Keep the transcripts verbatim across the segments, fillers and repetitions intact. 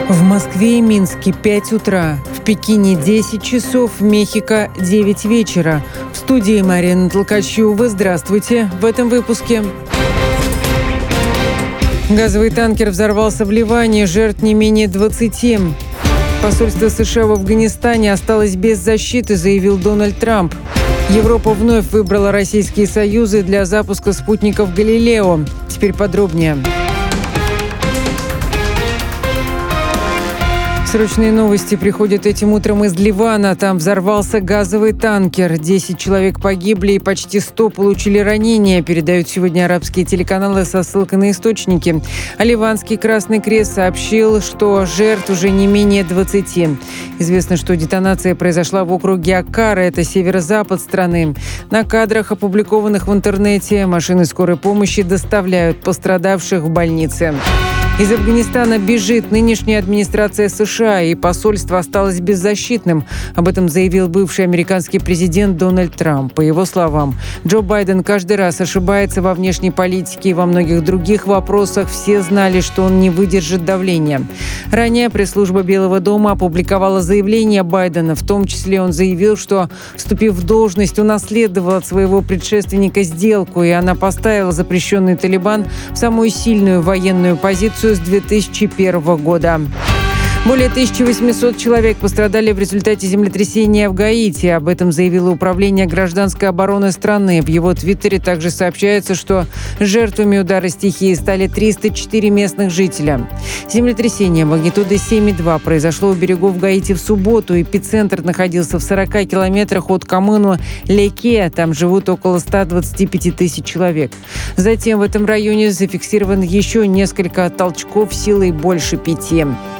В Москве и Минске пять утра, в Пекине десять часов, в Мехико девять вечера. В студии Марина Толкачева. Здравствуйте. В этом выпуске. Газовый танкер взорвался в Ливане, жертв не менее двадцати. Посольство США в Афганистане осталось без защиты, заявил Дональд Трамп. Европа вновь выбрала российские союзы для запуска спутников «Галилео». Теперь подробнее. Срочные новости приходят этим утром из Ливана. Там взорвался газовый танкер. Десять человек погибли и почти сто получили ранения, передают сегодня арабские телеканалы со ссылкой на источники. А ливанский Красный Крест сообщил, что жертв уже не менее двадцати. Известно, что детонация произошла в округе Аккара, это северо-запад страны. На кадрах, опубликованных в интернете, машины скорой помощи доставляют пострадавших в больницы. Из Афганистана бежит нынешняя администрация США, и посольство осталось беззащитным. Об этом заявил бывший американский президент Дональд Трамп. По его словам, Джо Байден каждый раз ошибается во внешней политике и во многих других вопросах. Все знали, что он не выдержит давления. Ранее пресс-служба Белого дома опубликовала заявление Байдена. В том числе он заявил, что, вступив в должность, унаследовал от своего предшественника сделку, и она поставила запрещенный Талибан в самую сильную военную позицию с две тысячи первого года. Более тысяча восемьсот человек пострадали в результате землетрясения в Гаити. Об этом заявило Управление гражданской обороны страны. В его твиттере также сообщается, что жертвами удара стихии стали триста четыре местных жителя. Землетрясение магнитудой семь и два произошло у берегов Гаити в субботу. Эпицентр находился в сорока километрах от Комыну-Леке. Там живут около ста двадцати пяти тысяч человек. Затем в этом районе зафиксировано еще несколько толчков силой больше пяти.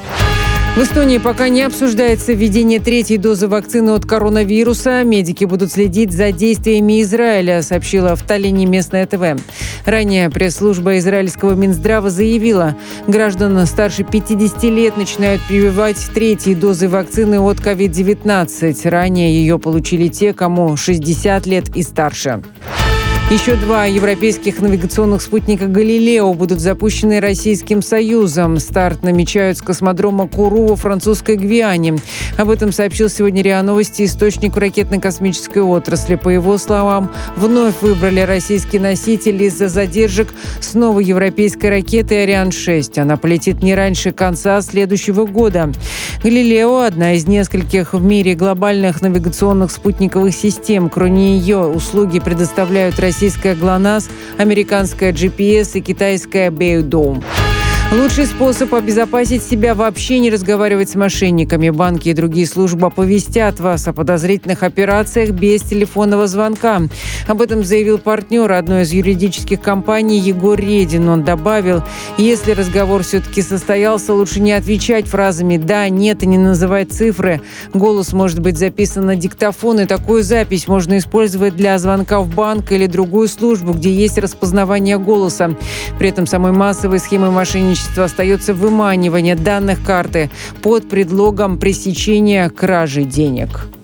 В Эстонии пока не обсуждается введение третьей дозы вакцины от коронавируса. Медики будут следить за действиями Израиля, сообщила в Таллине местное ТВ. Ранее пресс-служба израильского Минздрава заявила, граждан старше пятидесяти лет начинают прививать третьей дозы вакцины от ковид девятнадцать. Ранее ее получили те, кому шестьдесят лет и старше. Еще два европейских навигационных спутника «Галилео» будут запущены Российским Союзом. Старт намечают с космодрома Куру во французской Гвиане. Об этом сообщил сегодня РИА Новости источник в ракетно-космической отрасли. По его словам, вновь выбрали российский носитель из-за задержек с новой европейской ракетой «Ариан шесть». Она полетит не раньше конца следующего года. «Галилео» – одна из нескольких в мире глобальных навигационных спутниковых систем. Кроме нее услуги предоставляют российские Российская ГЛОНАСС, американская джи пи эс и китайская Бэйдоу. Лучший способ обезопасить себя – вообще не разговаривать с мошенниками. Банки и другие службы оповестят вас о подозрительных операциях без телефонного звонка. Об этом заявил партнер одной из юридических компаний Егор Редин. Он добавил, если разговор все-таки состоялся, лучше не отвечать фразами «да», «нет» и не называть цифры. Голос может быть записан на диктофон, и такую запись можно использовать для звонка в банк или другую службу, где есть распознавание голоса. При этом самой массовой схемой мошенничества остается выманивание данных карты под предлогом пресечения кражи денег.